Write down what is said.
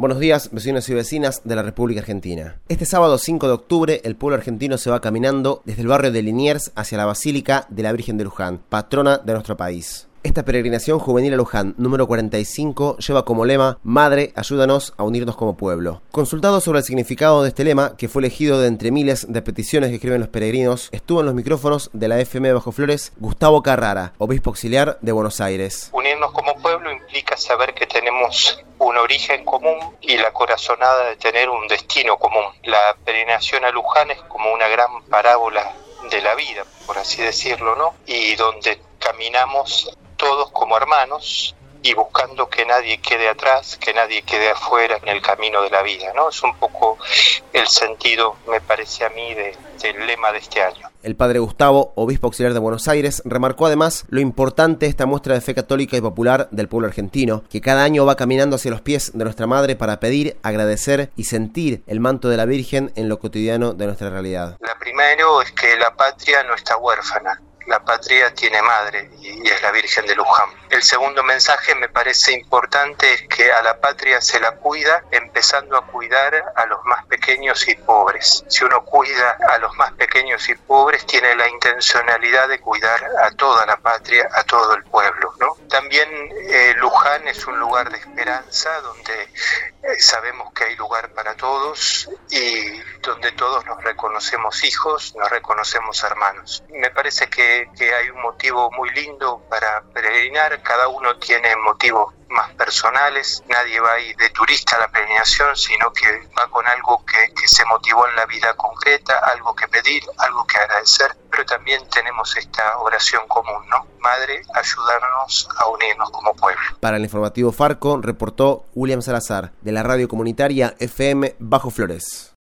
Buenos días, vecinos y vecinas de la República Argentina. Este sábado 5 de octubre, el pueblo argentino se va caminando desde el barrio de Liniers hacia la Basílica de la Virgen de Luján, patrona de nuestro país. Esta peregrinación juvenil a Luján, número 45, lleva como lema Madre, ayúdanos a unirnos como pueblo. Consultado sobre el significado de este lema, que fue elegido de entre miles de peticiones que escriben los peregrinos, estuvo en los micrófonos de la FM Bajo Flores Gustavo Carrara, obispo auxiliar de Buenos Aires. Unirnos como pueblo implica saber que tenemos un origen común y la corazonada de tener un destino común. La peregrinación a Luján es como una gran parábola de la vida, por así decirlo, ¿no? Y donde caminamos todos como hermanos y buscando que nadie quede atrás, que nadie quede afuera en el camino de la vida, ¿no? Es un poco el sentido, me parece a mí, del lema de este año. El padre Gustavo, obispo auxiliar de Buenos Aires, remarcó además lo importante de esta muestra de fe católica y popular del pueblo argentino, que cada año va caminando hacia los pies de nuestra Madre para pedir, agradecer y sentir el manto de la Virgen en lo cotidiano de nuestra realidad. La primero es que la patria no está huérfana. La patria tiene madre y es la Virgen de Luján. El segundo mensaje me parece importante es que a la patria se la cuida empezando a cuidar a los más pequeños y pobres. Si uno cuida a los más pequeños y pobres, tiene la intencionalidad de cuidar a toda la patria, a todo el pueblo, ¿no? También Luján es un lugar de esperanza donde sabemos que hay lugar para todos y donde todos nos reconocemos hijos, nos reconocemos hermanos. Me parece que hay un motivo muy lindo para peregrinar, cada uno tiene motivos más personales, nadie va ahí de turista a la peregrinación, sino que va con algo que se motivó en la vida concreta, algo que pedir, algo que agradecer, pero también tenemos esta oración común, ¿no? Madre, ayudarnos a unirnos como pueblo. Para el informativo Farco, reportó William Salazar, de la radio comunitaria FM Bajo Flores.